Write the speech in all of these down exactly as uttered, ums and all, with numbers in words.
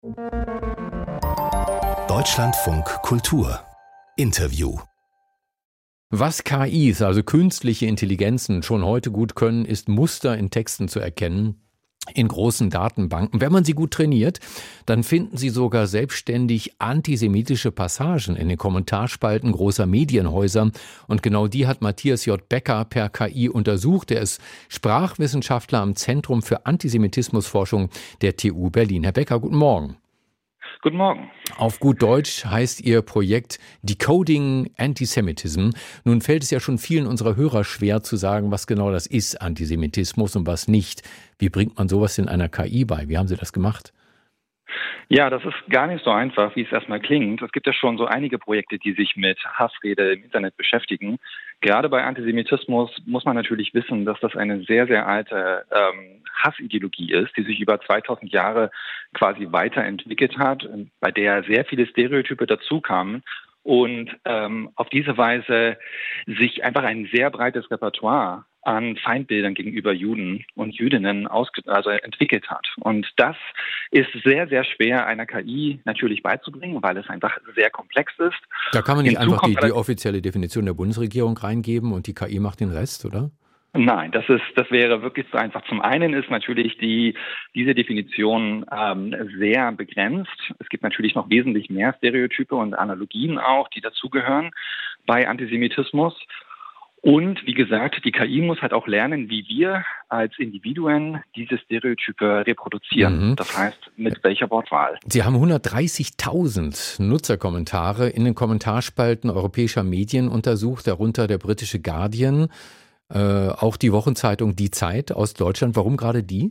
Deutschlandfunk Kultur Interview. Was K Is, also künstliche Intelligenzen, schon heute gut können, ist Muster in Texten zu erkennen. In großen Datenbanken. Wenn man sie gut trainiert, dann finden sie sogar selbstständig antisemitische Passagen in den Kommentarspalten großer Medienhäuser. Und genau die hat Matthias J. Becker per K I untersucht. Er ist Sprachwissenschaftler am Zentrum für Antisemitismusforschung der T U Berlin. Herr Becker, guten Morgen. Guten Morgen. Auf gut Deutsch heißt Ihr Projekt Decoding Antisemitism. Nun fällt es ja schon vielen unserer Hörer schwer zu sagen, was genau das ist, Antisemitismus, und was nicht. Wie bringt man sowas in einer K I bei? Wie haben Sie das gemacht? Ja, das ist gar nicht so einfach, wie es erstmal klingt. Es gibt ja schon so einige Projekte, die sich mit Hassrede im Internet beschäftigen. Gerade bei Antisemitismus muss man natürlich wissen, dass das eine sehr, sehr alte ähm, Hassideologie ist, die sich über zweitausend Jahre quasi weiterentwickelt hat, bei der sehr viele Stereotype dazukamen und ähm, auf diese Weise sich einfach ein sehr breites Repertoire an Feindbildern gegenüber Juden und Jüdinnen ausge- also entwickelt hat. Und das ist sehr, sehr schwer einer K I natürlich beizubringen, weil es einfach sehr komplex ist. Da kann man nicht Hinzu einfach die, kommt die offizielle Definition der Bundesregierung reingeben und die K I macht den Rest, oder? Nein, das ist, das wäre wirklich zu einfach. Zum einen ist natürlich die, diese Definition ähm, sehr begrenzt. Es gibt natürlich noch wesentlich mehr Stereotype und Analogien auch, die dazugehören bei Antisemitismus. Und wie gesagt, die K I muss halt auch lernen, wie wir als Individuen diese Stereotype reproduzieren. Mhm. Das heißt, mit welcher Wortwahl. Sie haben hundertdreißigtausend Nutzerkommentare in den Kommentarspalten europäischer Medien untersucht, darunter der britische Guardian, äh, auch die Wochenzeitung Die Zeit aus Deutschland. Warum gerade die?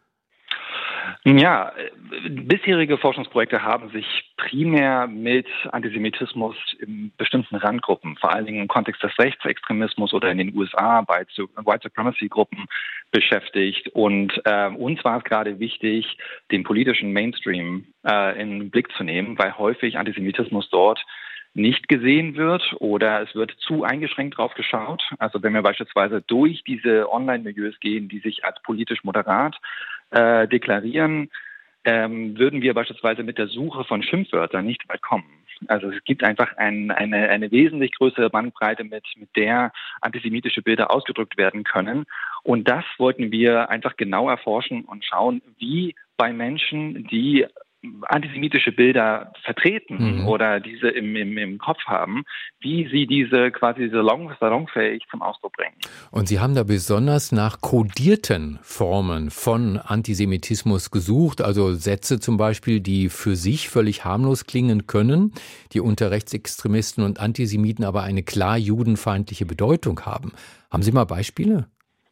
Ja, bisherige Forschungsprojekte haben sich primär mit Antisemitismus in bestimmten Randgruppen, vor allen Dingen im Kontext des Rechtsextremismus oder in den U S A bei White Supremacy-Gruppen beschäftigt. Und äh, uns war es gerade wichtig, den politischen Mainstream äh, in den Blick zu nehmen, weil häufig Antisemitismus dort nicht gesehen wird oder es wird zu eingeschränkt drauf geschaut. Also wenn wir beispielsweise durch diese Online-Milieus gehen, die sich als politisch moderat äh, deklarieren, ähm, würden wir beispielsweise mit der Suche von Schimpfwörtern nicht weit kommen. Also es gibt einfach ein, eine, eine wesentlich größere Bandbreite, mit, mit der antisemitische Bilder ausgedrückt werden können. Und das wollten wir einfach genau erforschen und schauen, wie bei Menschen, die antisemitische Bilder vertreten mhm. oder diese im, im, im Kopf haben, wie sie diese quasi salon, salonfähig zum Ausdruck bringen. Und Sie haben da besonders nach kodierten Formen von Antisemitismus gesucht, also Sätze zum Beispiel, die für sich völlig harmlos klingen können, die unter Rechtsextremisten und Antisemiten aber eine klar judenfeindliche Bedeutung haben. Haben Sie mal Beispiele?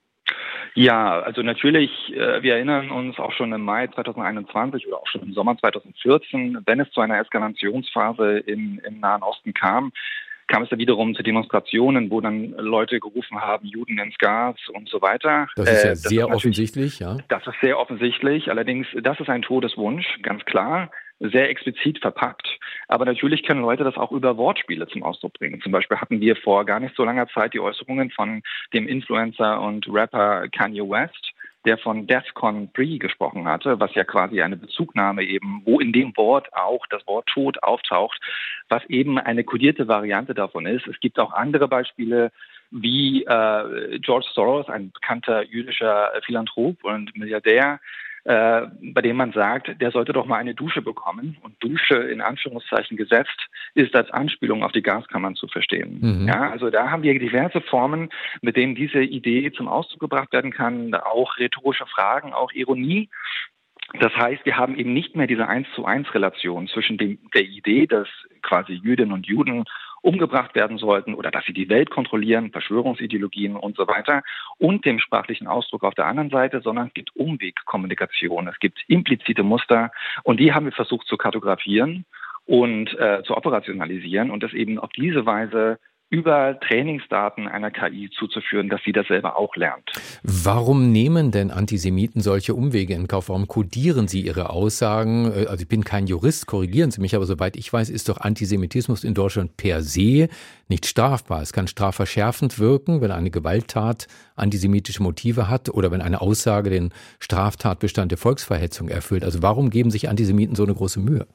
Ja, also natürlich, äh, wir erinnern uns auch schon im Mai zweitausendeinundzwanzig oder auch schon im Sommer zweitausendvierzehn, wenn es zu einer Eskalationsphase im, im Nahen Osten kam, kam es da wiederum zu Demonstrationen, wo dann Leute gerufen haben, Juden ins Gas und so weiter. Das ist ja äh, das sehr ist offensichtlich, ja. Das ist sehr offensichtlich, allerdings, das ist ein Todeswunsch, ganz klar. Sehr explizit verpackt. Aber natürlich können Leute das auch über Wortspiele zum Ausdruck bringen. Zum Beispiel hatten wir vor gar nicht so langer Zeit die Äußerungen von dem Influencer und Rapper Kanye West, der von DEFCON drei gesprochen hatte, was ja quasi eine Bezugnahme eben, wo in dem Wort auch das Wort Tod auftaucht, was eben eine kodierte Variante davon ist. Es gibt auch andere Beispiele, wie äh, George Soros, ein bekannter jüdischer Philanthrop und Milliardär, Äh, bei dem man sagt, der sollte doch mal eine Dusche bekommen. Und Dusche in Anführungszeichen gesetzt ist als Anspielung auf die Gaskammern zu verstehen. Mhm. Ja, also da haben wir diverse Formen, mit denen diese Idee zum Ausdruck gebracht werden kann, auch rhetorische Fragen, auch Ironie. Das heißt, wir haben eben nicht mehr diese eins zu eins Relation zwischen dem, der Idee, dass quasi Jüdinnen und Juden umgebracht werden sollten oder dass sie die Welt kontrollieren, Verschwörungsideologien und so weiter, und dem sprachlichen Ausdruck auf der anderen Seite, sondern es gibt Umwegkommunikation, es gibt implizite Muster und die haben wir versucht zu kartografieren und äh, zu operationalisieren und das eben auf diese Weise über Trainingsdaten einer K I zuzuführen, dass sie das selber auch lernt. Warum nehmen denn Antisemiten solche Umwege in Kauf? Warum kodieren sie ihre Aussagen? Also ich bin kein Jurist, korrigieren Sie mich, aber soweit ich weiß, ist doch Antisemitismus in Deutschland per se nicht strafbar. Es kann strafverschärfend wirken, wenn eine Gewalttat antisemitische Motive hat oder wenn eine Aussage den Straftatbestand der Volksverhetzung erfüllt. Also warum geben sich Antisemiten so eine große Mühe?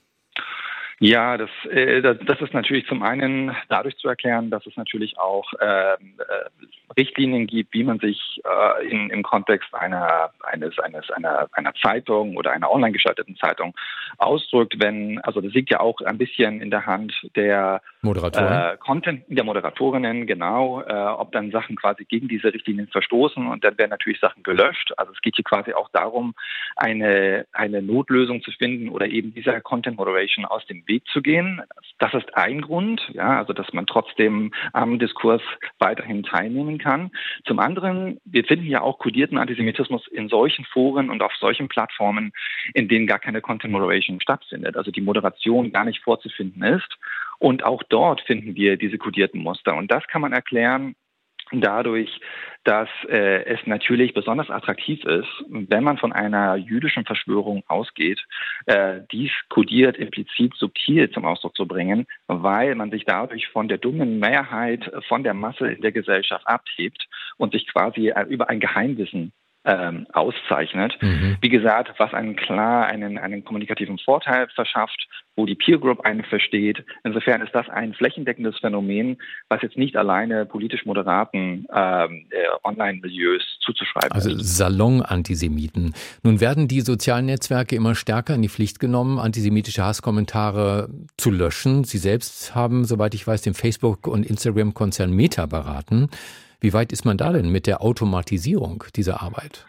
Ja, das, äh, das, das ist natürlich zum einen dadurch zu erklären, dass es natürlich auch äh, äh, Richtlinien gibt, wie man sich äh, in, im Kontext einer, eines, eines, einer, einer Zeitung oder einer online gestalteten Zeitung ausdrückt, wenn, also das liegt ja auch ein bisschen in der Hand der Moderatoren. Äh, Content, der Moderatorinnen, genau, äh, ob dann Sachen quasi gegen diese Richtlinien verstoßen und dann werden natürlich Sachen gelöscht. Also es geht hier quasi auch darum, eine, eine Notlösung zu finden oder eben dieser Content Moderation aus dem Weg zu gehen. Das ist ein Grund, ja, also dass man trotzdem am Diskurs weiterhin teilnehmen kann. Zum anderen, wir finden ja auch kodierten Antisemitismus in solchen Foren und auf solchen Plattformen, in denen gar keine Content Moderation stattfindet, also die Moderation gar nicht vorzufinden ist. Und auch dort finden wir diese kodierten Muster. Und das kann man erklären dadurch, dass äh, es natürlich besonders attraktiv ist, wenn man von einer jüdischen Verschwörung ausgeht, äh, dies kodiert, implizit, subtil zum Ausdruck zu bringen, weil man sich dadurch von der dummen Mehrheit, von der Masse in der Gesellschaft abhebt und sich quasi äh, über ein Geheimwissen Ähm, auszeichnet. Mhm. Wie gesagt, was einen klar einen, einen kommunikativen Vorteil verschafft, wo die Peer Group einen versteht. Insofern ist das ein flächendeckendes Phänomen, was jetzt nicht alleine politisch moderaten ähm, äh, Online-Milieus zuzuschreiben also ist. Also Salon-Antisemiten. Nun werden die sozialen Netzwerke immer stärker in die Pflicht genommen, antisemitische Hasskommentare zu löschen. Sie selbst haben, soweit ich weiß, den Facebook- und Instagram-Konzern Meta beraten. Wie weit ist man da denn mit der Automatisierung dieser Arbeit?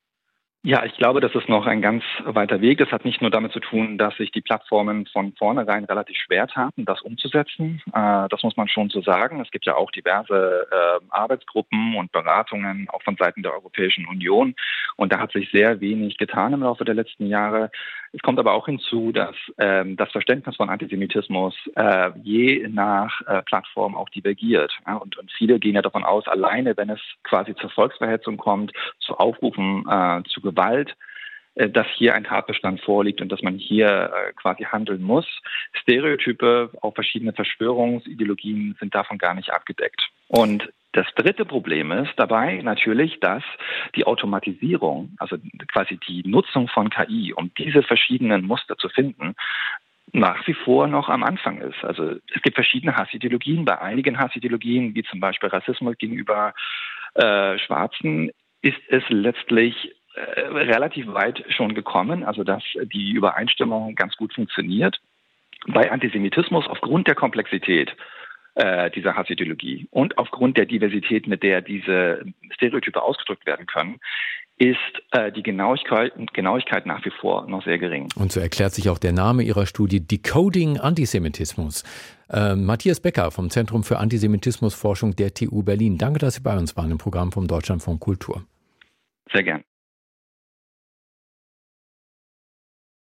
Ja, ich glaube, das ist noch ein ganz weiter Weg. Das hat nicht nur damit zu tun, dass sich die Plattformen von vornherein relativ schwer taten, das umzusetzen. Äh, das muss man schon so sagen. Es gibt ja auch diverse äh, Arbeitsgruppen und Beratungen, auch von Seiten der Europäischen Union. Und da hat sich sehr wenig getan im Laufe der letzten Jahre. Es kommt aber auch hinzu, dass ähm, das Verständnis von Antisemitismus äh, je nach äh, Plattform auch divergiert. Ja? Und, und viele gehen ja davon aus, alleine wenn es quasi zur Volksverhetzung kommt, zu Aufrufen äh, zu Gewalt, äh, dass hier ein Tatbestand vorliegt und dass man hier äh, quasi handeln muss. Stereotype, auch verschiedene Verschwörungsideologien sind davon gar nicht abgedeckt. Und das dritte Problem ist dabei natürlich, dass die Automatisierung, also quasi die Nutzung von K I, um diese verschiedenen Muster zu finden, nach wie vor noch am Anfang ist. Also es gibt verschiedene Hassideologien. Bei einigen Hassideologien, wie zum Beispiel Rassismus gegenüber äh, Schwarzen, ist es letztlich äh, relativ weit schon gekommen, also dass die Übereinstimmung ganz gut funktioniert. Bei Antisemitismus aufgrund der Komplexität dieser Hassideologie und aufgrund der Diversität, mit der diese Stereotype ausgedrückt werden können, ist äh, die Genauigkeit, Genauigkeit nach wie vor noch sehr gering. Und so erklärt sich auch der Name Ihrer Studie Decoding Antisemitismus. Äh, Matthias Becker vom Zentrum für Antisemitismusforschung der T U Berlin. Danke, dass Sie bei uns waren im Programm vom Deutschlandfunk Kultur. Sehr gern.